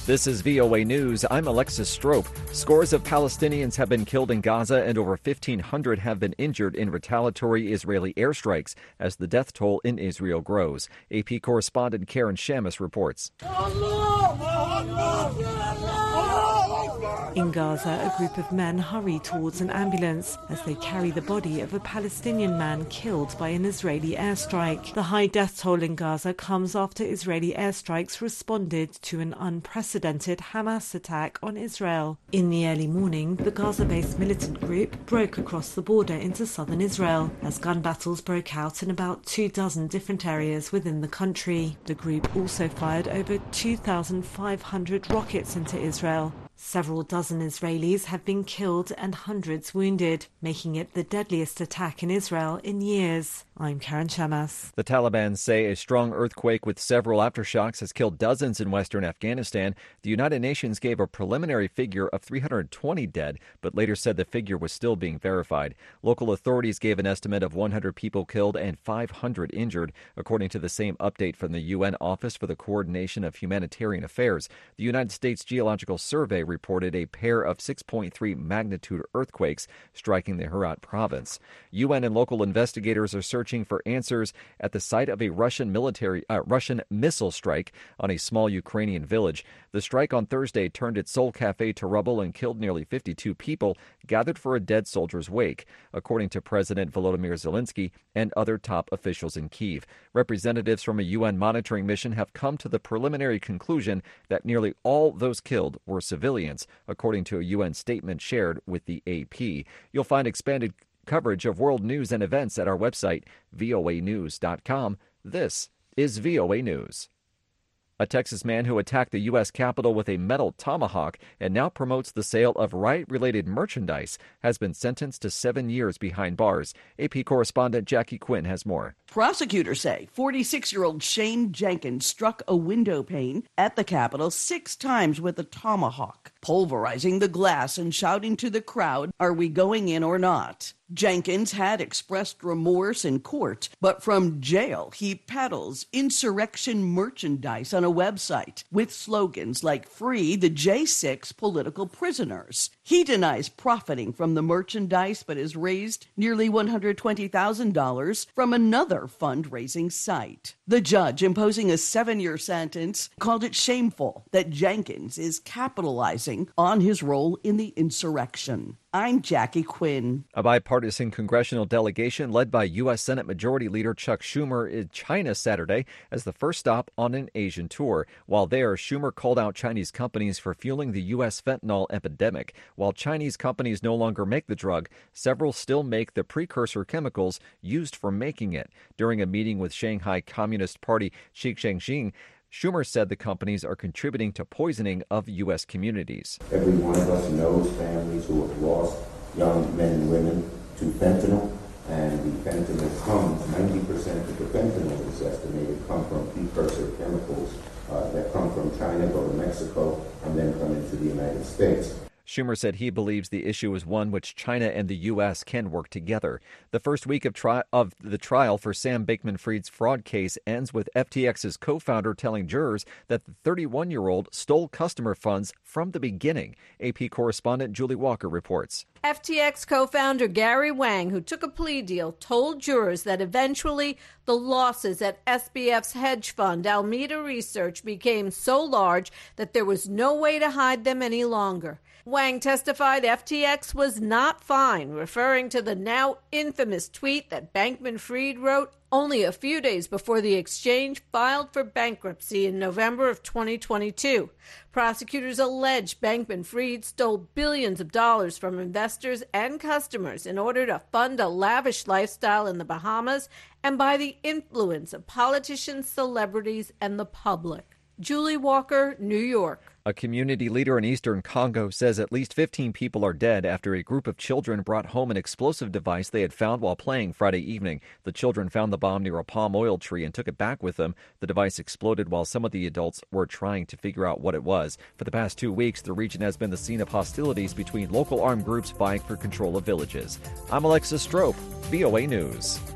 This is VOA News. I'm Alexis Strope. Scores of Palestinians have been killed in Gaza and over 1,500 have been injured in retaliatory Israeli airstrikes as the death toll in Israel grows. AP correspondent Karen Shamus reports. In Gaza, a group of men hurry towards an ambulance as they carry the body of a Palestinian man killed by an Israeli airstrike. The high death toll in Gaza comes after Israeli airstrikes responded to an unprecedented Hamas attack on Israel. In the early morning, the Gaza-based militant group broke across the border into southern Israel as gun battles broke out in about 24 different areas within the country. The group also fired over 2,500 rockets into Israel. Several dozen Israelis have been killed and hundreds wounded, making it the deadliest attack in Israel in years. I'm Karen Shamas. The Taliban say a strong earthquake with several aftershocks has killed dozens in western Afghanistan. The United Nations gave a preliminary figure of 320 dead, but later said the figure was still being verified. Local authorities gave an estimate of 100 people killed and 500 injured, according to the same update from the UN Office for the Coordination of Humanitarian Affairs. The United States Geological Survey reported a pair of 6.3 magnitude earthquakes striking the Herat province. UN and local investigators are searching for answers at the site of a Russian missile strike on a small Ukrainian village. The strike on Thursday turned its Soul Cafe to rubble and killed nearly 52 people gathered for a dead soldier's wake, according to President Volodymyr Zelensky and other top officials in Kyiv. Representatives from a UN monitoring mission have come to the preliminary conclusion that nearly all those killed were civilians, according to a UN statement shared with the AP. You'll find expanded coverage of world news and events at our website, voanews.com. This is VOA News. A Texas man who attacked the U.S. Capitol with a metal tomahawk and now promotes the sale of riot-related merchandise has been sentenced to 7 years behind bars. AP correspondent Jackie Quinn has more. Prosecutors say 46-year-old Shane Jenkins struck a window pane at the Capitol 6 times with a tomahawk, pulverizing the glass and shouting to the crowd, "Are we going in or not?" Jenkins had expressed remorse in court, but from jail he peddles insurrection merchandise on a website with slogans like "Free the J6 political prisoners." He denies profiting from the merchandise, but has raised nearly $120,000 from another fundraising site. The judge, imposing a 7-year sentence, called it shameful that Jenkins is capitalizing on his role in the insurrection. I'm Jackie Quinn. A bipartisan congressional delegation led by U.S. Senate Majority Leader Chuck Schumer in China Saturday as the first stop on an Asian tour. While there, Schumer called out Chinese companies for fueling the U.S. fentanyl epidemic. While Chinese companies no longer make the drug, several still make the precursor chemicals used for making it. During a meeting with Shanghai Communist Party Xi Jinping, Schumer said the companies are contributing to poisoning of U.S. communities. Every one of us knows families who have lost young men and women to fentanyl, and the fentanyl comes, 90% of the fentanyl is estimated, come from precursor chemicals that come from China, go to Mexico, and then come into the United States. Schumer said he believes the issue is one which China and the U.S. can work together. The first week of the trial for Sam Bankman-Fried's fraud case ends with FTX's co-founder telling jurors that the 31-year-old stole customer funds from the beginning. AP correspondent Julie Walker reports. FTX co-founder Gary Wang, who took a plea deal, told jurors that eventually the losses at SBF's hedge fund, Alameda Research, became so large that there was no way to hide them any longer. Wang testified FTX was not fine, referring to the now infamous tweet that Bankman-Fried wrote only a few days before the exchange filed for bankruptcy in November of 2022. Prosecutors allege Bankman-Fried stole billions of dollars from investors and customers in order to fund a lavish lifestyle in the Bahamas and by the influence of politicians, celebrities, and the public. Julie Walker, New York. A community leader in eastern Congo says at least 15 people are dead after a group of children brought home an explosive device they had found while playing Friday evening. The children found the bomb near a palm oil tree and took it back with them. The device exploded while some of the adults were trying to figure out what it was. For the past 2 weeks, the region has been the scene of hostilities between local armed groups vying for control of villages. I'm Alexis Strope, VOA News.